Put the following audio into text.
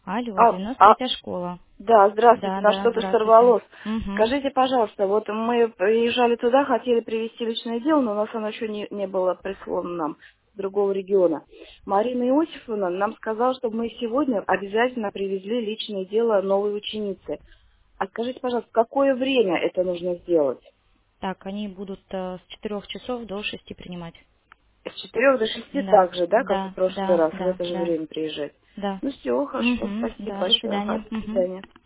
Алло, А, а, 93-я школа. да, здравствуйте, Да, на да, что-то здравствуйте. сорвалось. Угу. Скажите, пожалуйста, вот мы приезжали туда, хотели привезти личное дело, но у нас оно еще не было прислано нам с другого региона. Марина Иосифовна нам сказала, чтобы мы сегодня обязательно привезли личное дело новой ученицы. А скажите, пожалуйста, в какое время это нужно сделать? Так, они будут с 4 часов до 6 принимать. С 4 до 6 Да, так же, да, как и в да, прошлый да, раз, в да, это же да, время приезжать? да. Ну все, хорошо, Угу. спасибо Да, до большое. свидания. Ага, до Угу. свидания.